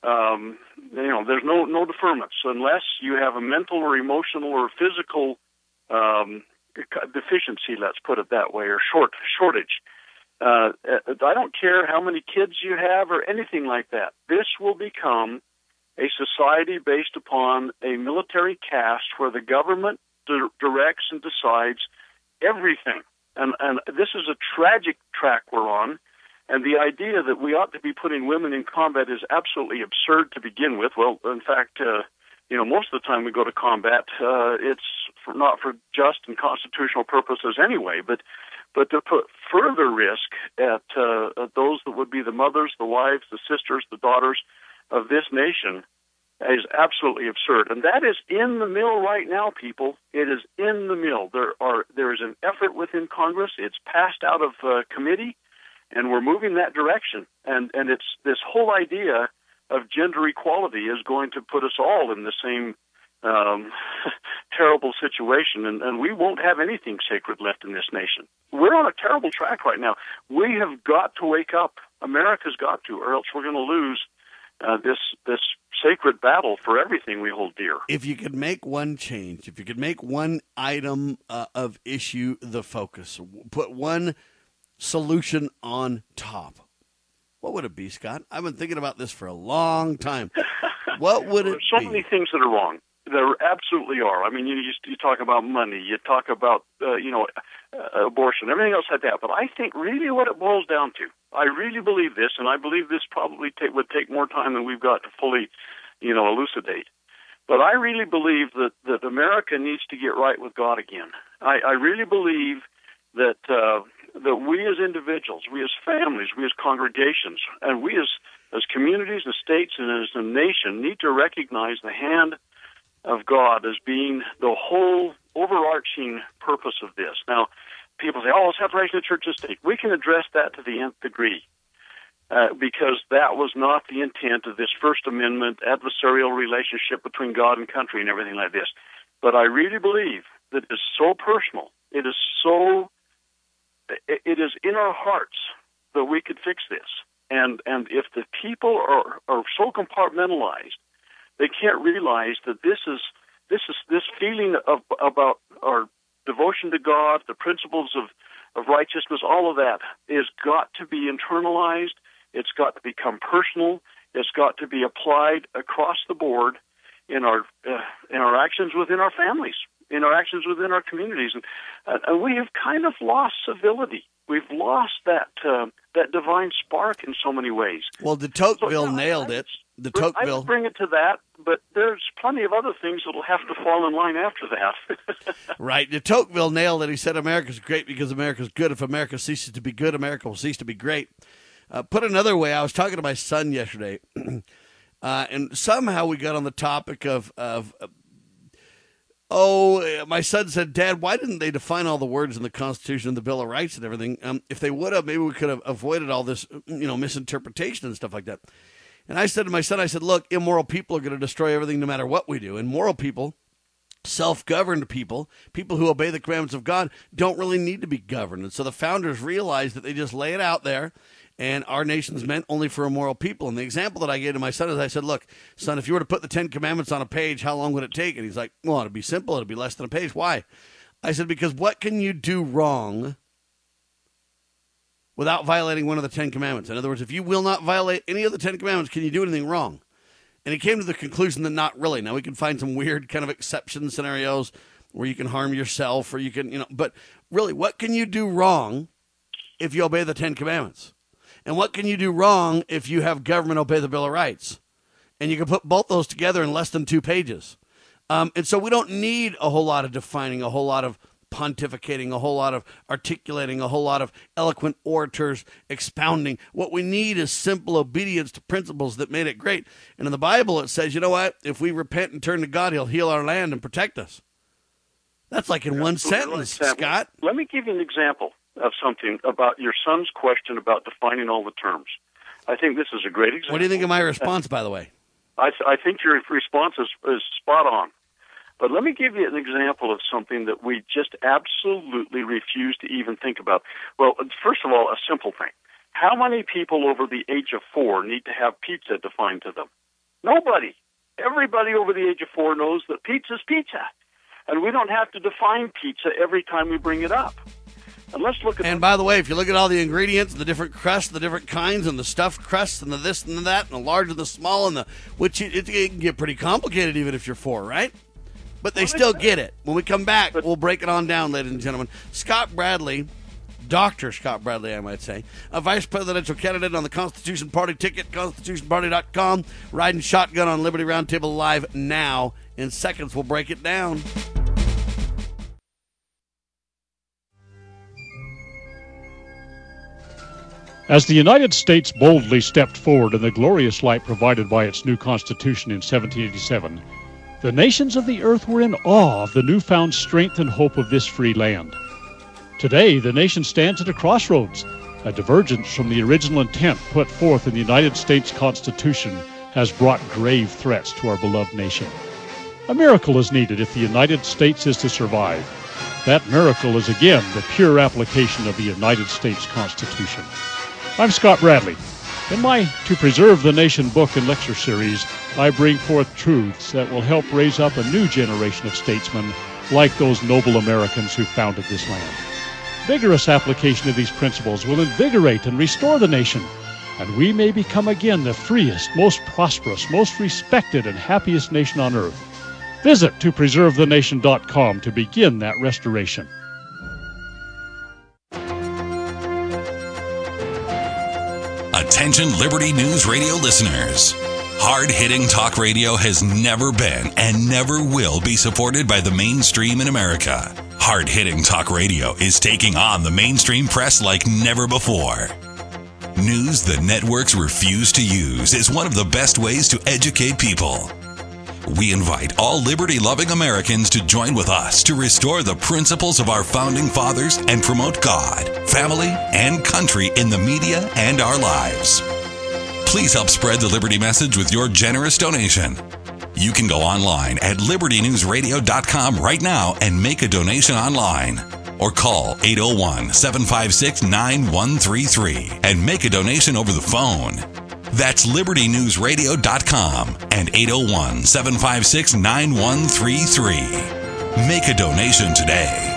Um, you know, there's no no deferments unless you have a mental or emotional or physical um, deficiency. Let's put it that way, or short shortage. Uh, I don't care how many kids you have or anything like that. This will become a society based upon a military caste where the government di- directs and decides everything. And, and this is a tragic track we're on. And the idea that we ought to be putting women in combat is absolutely absurd to begin with. Well, in fact, uh, you know, most of the time we go to combat, uh, it's for, not for just and constitutional purposes anyway, but but to put further risk at, uh, at those that would be the mothers, the wives, the sisters, the daughters of this nation is absolutely absurd. And that is in the mill right now, people. It is in the mill. There are there is an effort within Congress. It's passed out of uh, committee, and we're moving that direction. And and it's this whole idea of gender equality is going to put us all in the same um, terrible situation, and, and we won't have anything sacred left in this nation. We're on a terrible track right now. We have got to wake up. America's got to, or else we're going to lose uh, this this sacred battle for everything we hold dear. If you could make one change, if you could make one item uh, of issue the focus, put one solution on top, what would it be, Scott? I've been thinking about this for a long time. What would it There's so be? many things that are wrong. There absolutely are. I mean, you you, you talk about money, you talk about uh, you know uh, abortion, everything else like that. But I think really what it boils down to, I really believe this, and I believe this probably take, would take more time than we've got to fully, you know, elucidate. But I really believe that that America needs to get right with God again. I, I really believe that uh, that we as individuals, we as families, we as congregations, and we as as communities and states and as a nation need to recognize the hand of God as being the whole overarching purpose of this. Now, people say, oh, separation of church and state. We can address that to the nth degree uh, because that was not the intent of this First Amendment adversarial relationship between God and country and everything like this. But I really believe that it's so personal It is so, it, it is in our hearts that we could fix this. And and if the people are, are so compartmentalized, they can't realize that this is this is this feeling of about our devotion to God, the principles of, of righteousness, all of that is got to be internalized. It's got to become personal. It's got to be applied across the board in our uh, in our actions within our families, in our actions within our communities, and uh, and we have kind of lost civility. We've lost that uh, that divine spark in so many ways. Well, de Tocqueville so, nailed I, it. De I Tocqueville. would bring it to that, but there's plenty of other things that'll have to fall in line after that. Right. De Tocqueville nailed it. He said America's great because America's good. If America ceases to be good, America will cease to be great. Uh, put another way, I was talking to my son yesterday, uh, and somehow we got on the topic of, of uh, oh, my son said, Dad, why didn't they define all the words in the Constitution and the Bill of Rights and everything? Um, if they would have, maybe we could have avoided all this, you know, misinterpretation and stuff like that. And I said to my son, I said, look, immoral people are going to destroy everything no matter what we do. And moral people, self-governed people, people who obey the commandments of God, don't really need to be governed. And so the founders realized that they just lay it out there, and our nation's meant only for immoral people. And the example that I gave to my son is I said, look, son, if you were to put the Ten Commandments on a page, how long would it take? And he's like, well, it'd be simple. It'd be less than a page. Why? I said, because what can you do wrong without violating one of the Ten Commandments? In other words, if you will not violate any of the Ten Commandments, can you do anything wrong? And he came to the conclusion that not really. Now, we can find some weird kind of exception scenarios where you can harm yourself or you can, you know, but really, what can you do wrong if you obey the Ten Commandments? And what can you do wrong if you have government obey the Bill of Rights? And you can put both those together in less than two pages. Um, and so we don't need a whole lot of defining, a whole lot of pontificating, a whole lot of articulating, a whole lot of eloquent orators expounding. What we need is simple obedience to principles that made it great. And in the Bible, it says, you know what? If we repent and turn to God, he'll heal our land and protect us. That's like in yeah, one sentence, Scott. Let me give you an example of something about your son's question about defining all the terms. I think this is a great example. What do you think of my response, by the way? I, th- I think your response is, is spot on. But let me give you an example of something that we just absolutely refuse to even think about. Well, first of all, a simple thing. How many people over the age of four need to have pizza defined to them? Nobody. Everybody over the age of four knows that pizza's pizza. And we don't have to define pizza every time we bring it up. And let's look at. And by the way, if you look at all the ingredients, the different crusts, the different kinds, and the stuffed crusts, and the this and the that, and the large and the small, and the which it, it, it can get pretty complicated even if you're four, right? But they still get it. When we come back, we'll break it on down, ladies and gentlemen. Scott Bradley, Doctor Scott Bradley, I might say, a vice presidential candidate on the Constitution Party ticket, constitution party dot com, riding shotgun on Liberty Roundtable Live now. In seconds, we'll break it down. As the United States boldly stepped forward in the glorious light provided by its new Constitution in seventeen eighty-seven, the nations of the earth were in awe of the newfound strength and hope of this free land. Today, the nation stands at a crossroads. A divergence from the original intent put forth in the United States Constitution has brought grave threats to our beloved nation. A miracle is needed if the United States is to survive. That miracle is again the pure application of the United States Constitution. I'm Scott Bradley. In my To Preserve the Nation book and lecture series, I bring forth truths that will help raise up a new generation of statesmen like those noble Americans who founded this land. Vigorous application of these principles will invigorate and restore the nation, and we may become again the freest, most prosperous, most respected, and happiest nation on earth. Visit to preserve the nation dot com to begin that restoration. Attention Liberty News Radio listeners. Hard-hitting talk radio has never been and never will be supported by the mainstream in America. Hard-hitting talk radio is taking on the mainstream press like never before. News the networks refuse to use is one of the best ways to educate people. We invite all liberty-loving Americans to join with us to restore the principles of our founding fathers and promote God, family, and country in the media and our lives. Please help spread the Liberty message with your generous donation. You can go online at liberty news radio dot com right now and make a donation online. or call eight oh one, seven five six, nine one three three and make a donation over the phone. That's liberty news radio dot com and eight oh one, seven five six, nine one three three. Make a donation today.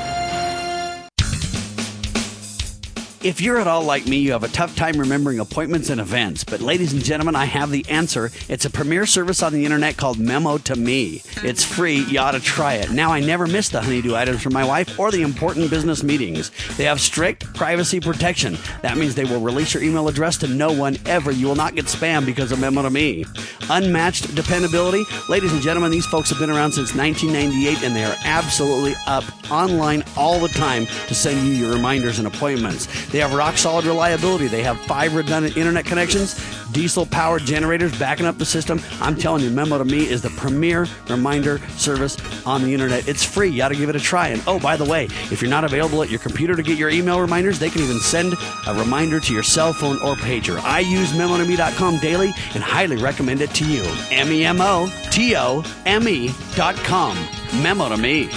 If you're at all like me, you have a tough time remembering appointments and events. But ladies and gentlemen, I have the answer. It's a premier service on the internet called Memo to Me. It's free. You ought to try it. Now, I never miss the honeydew items for my wife or the important business meetings. They have strict privacy protection. That means they will release your email address to no one ever. You will not get spam because of Memo to Me. Unmatched dependability. Ladies and gentlemen, these folks have been around since nineteen ninety-eight, and they are absolutely up online all the time to send you your reminders and appointments. They have rock-solid reliability. They have five redundant internet connections, diesel-powered generators backing up the system. I'm telling you, Memo to Me is the premier reminder service on the internet. It's free. You ought to give it a try. And oh, by the way, if you're not available at your computer to get your email reminders, they can even send a reminder to your cell phone or pager. I use memo to me dot com daily and highly recommend it to you. M E M O T O M E dot com. Memo to Me.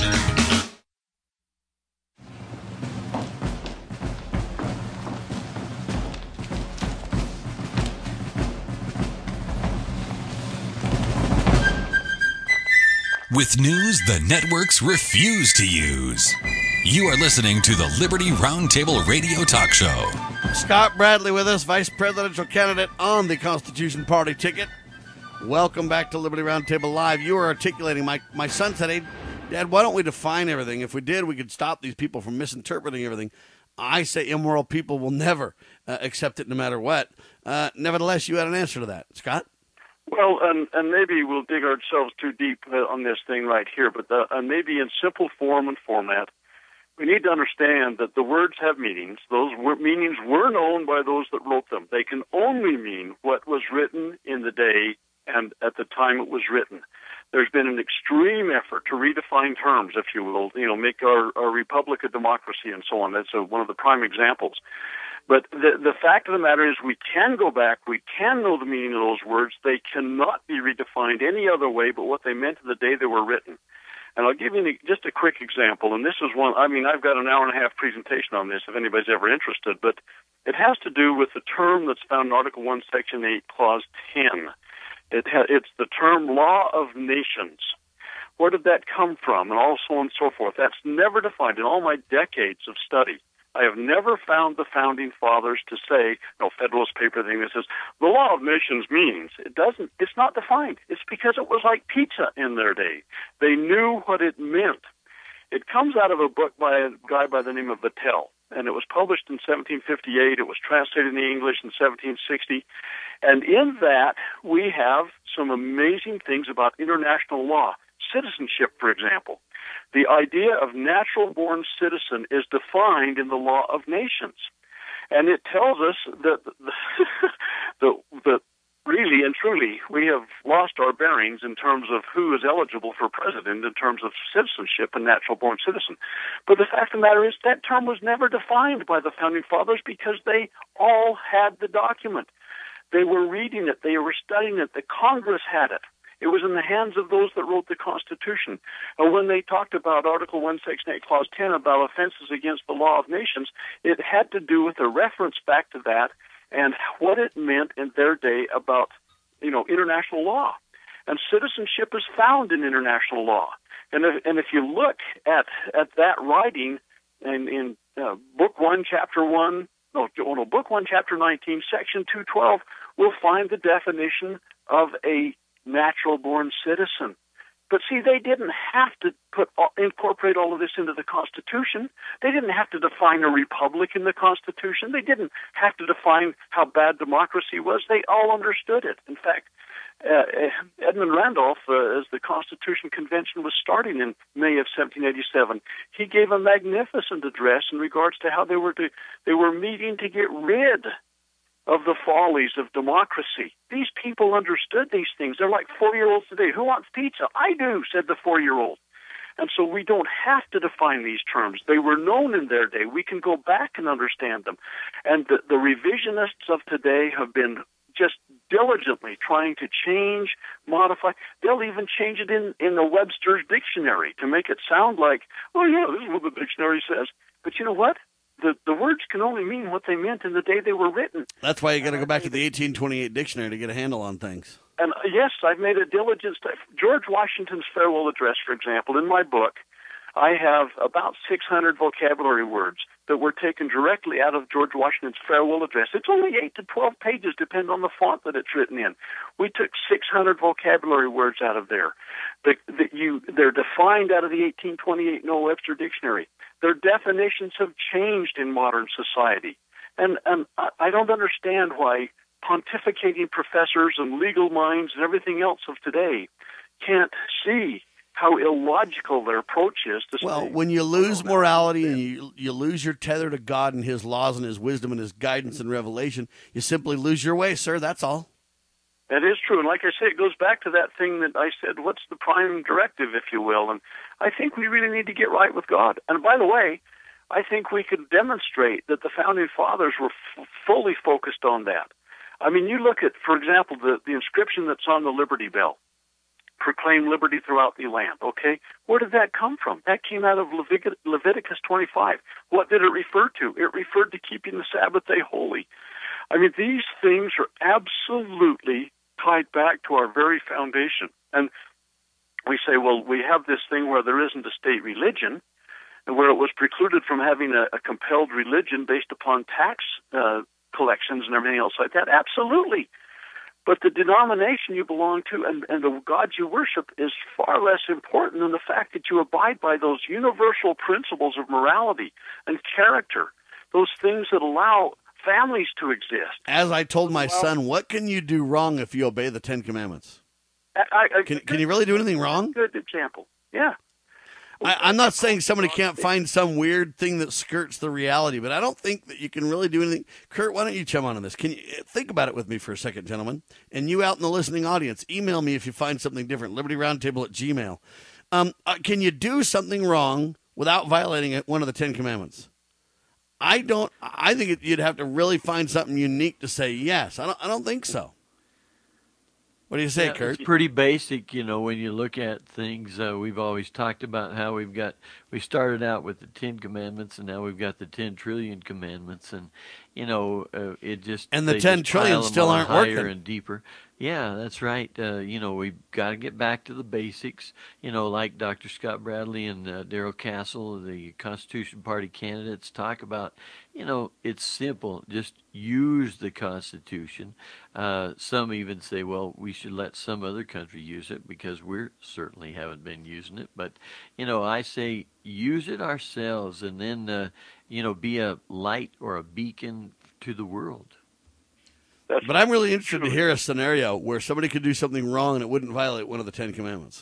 With news the networks refuse to use. You are listening to the Liberty Roundtable Radio Talk Show. Scott Bradley with us, vice presidential candidate on the Constitution Party ticket. Welcome back to Liberty Roundtable Live. You are articulating. My, my son said, hey, Dad, why don't we define everything? If we did, we could stop these people from misinterpreting everything. I say immoral people will never uh, accept it no matter what. Uh, nevertheless, you had an answer to that. Scott? Well, and, and maybe we'll dig ourselves too deep on this thing right here, but the, uh, maybe in simple form and format, we need to understand that the words have meanings. Those were, meanings were known by those that wrote them. They can only mean what was written in the day and at the time it was written. There's been an extreme effort to redefine terms, if you will, you know, make our, our republic a democracy and so on. That's a, one of the prime examples. But the, the fact of the matter is we can go back, we can know the meaning of those words. They cannot be redefined any other way but what they meant in the day they were written. And I'll give you just a quick example, and this is one, I mean, I've got an hour and a half presentation on this if anybody's ever interested, but it has to do with the term that's found in Article one, Section eight, Clause ten. It ha- it's the term law of nations. Where did that come from? And all so on and so forth. That's never defined in all my decades of study. I have never found the founding fathers to say, no, Federalist paper thing that says, the law of nations means. It doesn't, it's not defined. It's because it was like pizza in their day. They knew what it meant. It comes out of a book by a guy by the name of Vattel, and it was published in seventeen fifty-eight. It was translated into English in seventeen sixty. And in that, we have some amazing things about international law. Citizenship, for example. The idea of natural-born citizen is defined in the law of nations. And it tells us that, that, that really and truly we have lost our bearings in terms of who is eligible for president in terms of citizenship and natural-born citizen. But the fact of the matter is that term was never defined by the Founding Fathers because they all had the document. They were reading it. They were studying it. The Congress had it. It was in the hands of those that wrote the Constitution. And when they talked about Article one, Section eight, Clause ten, about offenses against the law of nations, it had to do with a reference back to that and what it meant in their day about, you know, international law. And citizenship is found in international law. And if, and if you look at, at that writing in, in uh, Book one, Chapter one, no, no, Book one, Chapter nineteen, Section two twelve, we'll find the definition of a natural-born citizen. But see, they didn't have to put incorporate all of this into the Constitution. They didn't have to define a republic in the Constitution. They didn't have to define how bad democracy was. They all understood it. In fact, uh, Edmund Randolph, uh, as the Constitution Convention was starting in May of seventeen eighty-seven, he gave a magnificent address in regards to how they were to, they were meeting to get rid of the follies of democracy. These people understood these things. They're like four-year-olds today. Who wants pizza? I do, said the four-year-old. And so we don't have to define these terms. They were known in their day. We can go back and understand them. And the, the revisionists of today have been just diligently trying to change, modify. They'll even change it in, in the Webster's dictionary to make it sound like, oh, yeah, this is what the dictionary says. But you know what? The the words can only mean what they meant in the day they were written. That's why you got to go back to the eighteen twenty-eight dictionary to get a handle on things. And uh, yes, I've made a diligent study. George Washington's farewell address, for example, in my book, I have about six hundred vocabulary words that were taken directly out of George Washington's farewell address. It's only eight to twelve pages, depending on the font that it's written in. We took six hundred vocabulary words out of there. The, the, you, they're defined out of the eighteen twenty-eight Noah Webster Dictionary. Their definitions have changed in modern society. And, and I don't understand why pontificating professors and legal minds and everything else of today can't see how illogical their approach is. To well, say, when you lose morality and you you lose your tether to God and His laws and His wisdom and His guidance and revelation, you simply lose your way, sir. That's all. That is true. And like I say, it goes back to that thing that I said, what's the prime directive, if you will? And I think we really need to get right with God. And by the way, I think we could demonstrate that the Founding Fathers were f- fully focused on that. I mean, you look at, for example, the, the inscription that's on the Liberty Bell. Proclaim liberty throughout the land, okay? Where did that come from? That came out of Levit- Leviticus twenty-five. What did it refer to? It referred to keeping the Sabbath day holy. I mean, these things are absolutely tied back to our very foundation. And we say, well, we have this thing where there isn't a state religion, and where it was precluded from having a, a compelled religion based upon tax uh, collections and everything else like that. Absolutely. But the denomination you belong to and, and the God you worship is far less important than the fact that you abide by those universal principles of morality and character, those things that allow families to exist. As I told my well, son, what can you do wrong if you obey the Ten Commandments? I, I, can, can you really do anything wrong? Good example. Yeah. I, I'm not saying somebody can't find some weird thing that skirts the reality, but I don't think that you can really do anything. Kurt, why don't you chime on on this? Can you think about it with me for a second, gentlemen? And you out in the listening audience, email me if you find something different. Liberty Roundtable at Gmail. Um, uh, can you do something wrong without violating one of the Ten Commandments? I don't. I think it, you'd have to really find something unique to say yes. I don't. I don't think so. What do you say, yeah, Kurt? It's pretty basic, you know, when you look at things. Uh, we've always talked about how we've got, we started out with the Ten Commandments, and now we've got the Ten Trillion Commandments, and, you know, uh, it just... And the Ten Trillion still aren't higher working. And deeper. Yeah, that's right. Uh, you know, we've got to get back to the basics, you know, like Doctor Scott Bradley and uh, Darrell Castle, the Constitution Party candidates, talk about. You know, it's simple. Just use the Constitution. Uh, some even say, well, we should let some other country use it because we certainly haven't been using it. But, you know, I say use it ourselves and then, uh, you know, be a light or a beacon to the world. That's but I'm really interested to hear a scenario where somebody could do something wrong and it wouldn't violate one of the Ten Commandments.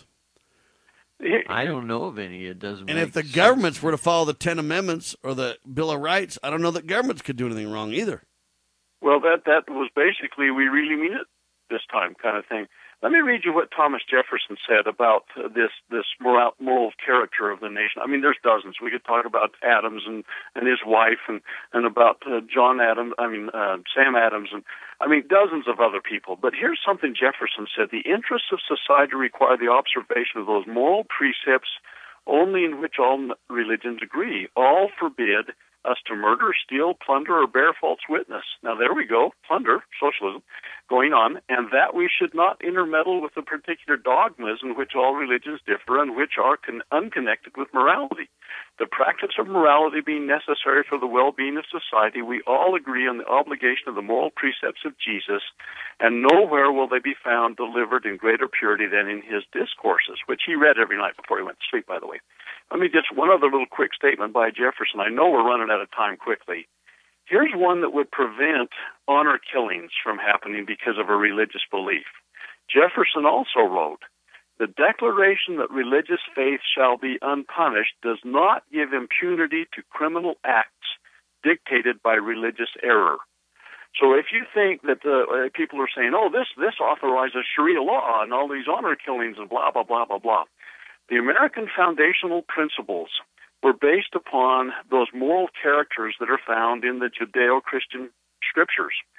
I don't know of any. It doesn't. And make if the sense. governments were to follow the Ten Amendments or the Bill of Rights, I don't know that governments could do anything wrong either. Well, that that was basically we really mean it this time kind of thing. Let me read you what Thomas Jefferson said about uh, this this moral, moral character of the nation. I mean, there's dozens. We could talk about Adams and, and his wife, and and about uh, John Adams. I mean, uh, Sam Adams, and I mean dozens of other people. But here's something Jefferson said: the interests of society require the observation of those moral precepts only in which all religions agree. All forbid us to murder, steal, plunder, or bear false witness. Now, there we go, plunder, socialism, going on, and that we should not intermeddle with the particular dogmas in which all religions differ and which are con- unconnected with morality. The practice of morality being necessary for the well-being of society, we all agree on the obligation of the moral precepts of Jesus, and nowhere will they be found delivered in greater purity than in his discourses, which he read every night before he went to sleep, by the way. Let me just one other little quick statement by Jefferson. I know we're running out of time quickly. Here's one that would prevent honor killings from happening because of a religious belief. Jefferson also wrote, the declaration that religious faith shall be unpunished does not give impunity to criminal acts dictated by religious error. So if you think that the, uh, people are saying, oh, this, this authorizes Sharia law and all these honor killings and blah, blah, blah, blah, blah. The American foundational principles were based upon those moral characters that are found in the Judeo-Christian scriptures.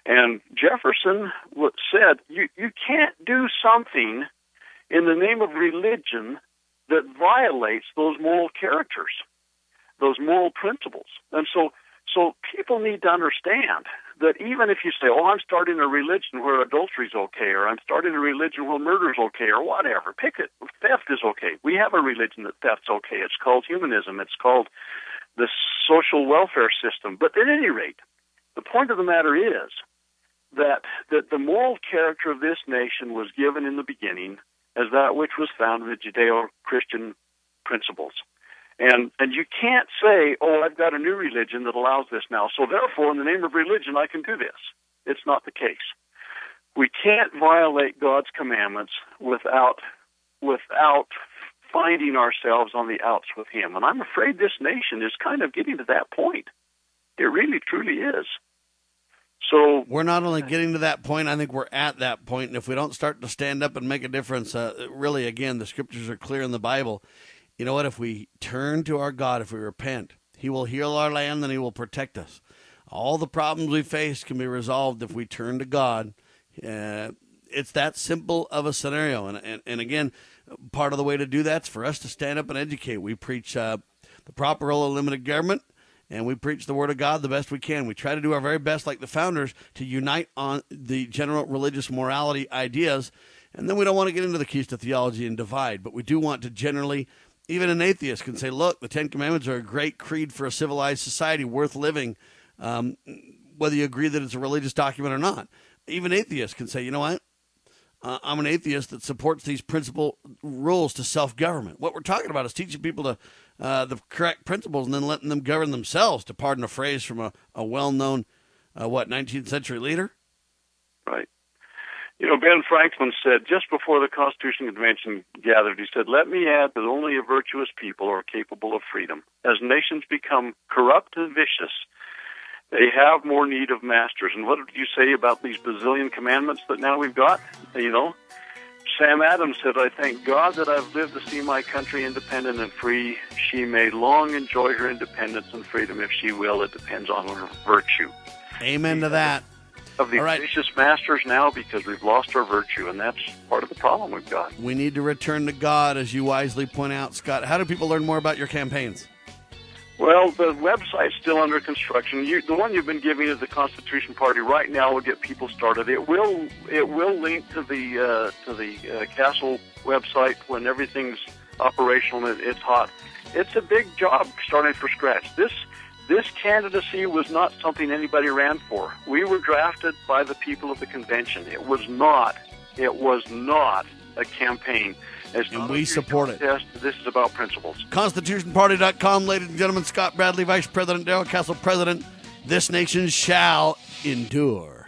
And Jefferson said, you, you can't do something in the name of religion that violates those moral characters, those moral principles. And so, so people need to understand that even if you say, oh, I'm starting a religion where adultery is okay, or I'm starting a religion where murder is okay, or whatever, pick it. Theft is okay. We have a religion that theft's okay. It's called humanism. It's called the social welfare system. But at any rate, the point of the matter is that, that the moral character of this nation was given in the beginning as that which was found in the Judeo-Christian principles. And and you can't say, oh, I've got a new religion that allows this now, so therefore, in the name of religion, I can do this. It's not the case. We can't violate God's commandments without without finding ourselves on the outs with Him. And I'm afraid this nation is kind of getting to that point. It really, truly is. So we're not only getting to that point, I think we're at that point. And if we don't start to stand up and make a difference, uh, really, again, the scriptures are clear in the Bible. You know what? If we turn to our God, if we repent, He will heal our land and He will protect us. All the problems we face can be resolved if we turn to God. Uh, it's that simple of a scenario. And, and, and again, part of the way to do that is for us to stand up and educate. We preach uh, the proper role of limited government, and we preach the Word of God the best we can. We try to do our very best, like the founders, to unite on the general religious morality ideas. And then we don't want to get into the keys to theology and divide, but we do want to generally, even an atheist can say, look, the Ten Commandments are a great creed for a civilized society worth living, um, whether you agree that it's a religious document or not. Even atheists can say, you know what? Uh, I'm an atheist that supports these principle rules to self-government. What we're talking about is teaching people to uh, the correct principles and then letting them govern themselves, to pardon a phrase from a, a well-known, uh, what, nineteenth century leader? Right. You know, Ben Franklin said, just before the Constitution Convention gathered, he said, let me add that only a virtuous people are capable of freedom. As nations become corrupt and vicious, they have more need of masters. And what did you say about these bazillion commandments that now we've got? You know, Sam Adams said, I thank God that I've lived to see my country independent and free. She may long enjoy her independence and freedom if she will. It depends on her virtue. Amen to that. Of these right. vicious masters now because we've lost our virtue, and that's part of the problem we've got. We need to return to God, as you wisely point out, Scott. How do people learn more about your campaigns? Well, the website's still under construction. You, the one you've been giving is the Constitution Party. Right now, will get people started. It will it will link to the uh, to the uh, Castle website when everything's operational and it's hot. It's a big job starting from scratch. This this candidacy was not something anybody ran for. We were drafted by the people of the convention. It was not. It was not a campaign. It's and we support it. This is about principles. Constitution Party dot com, ladies and gentlemen. Scott Bradley, Vice President, Darrell Castle, President. This nation shall endure.